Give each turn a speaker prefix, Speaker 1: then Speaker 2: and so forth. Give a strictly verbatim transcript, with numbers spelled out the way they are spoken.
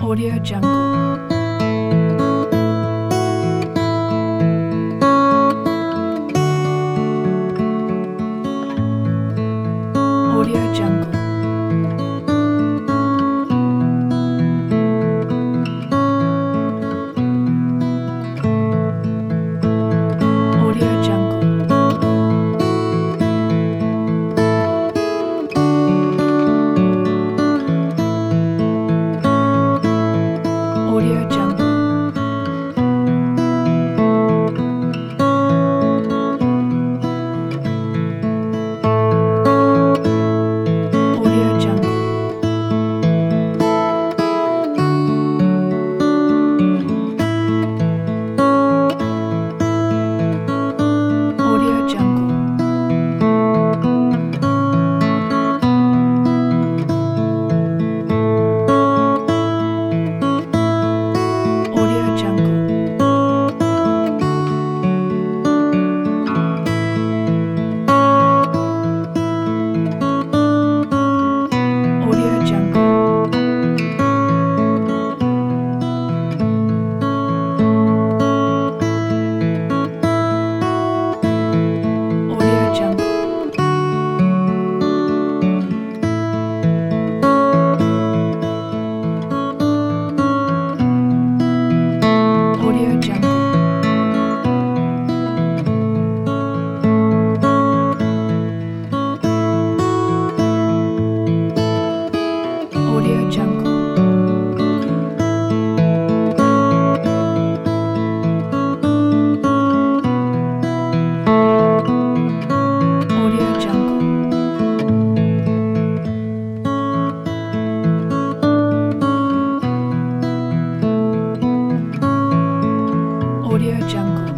Speaker 1: Audio Jungle. Audio Jungle. Audio Jungle. Audio Jungle. Audio Jungle. Audio Jungle. Audio Jungle. Audio Jungle. Audio Jungle. Audio Jungle. Audio Jungle. Audio Jungle. Audio Jungle.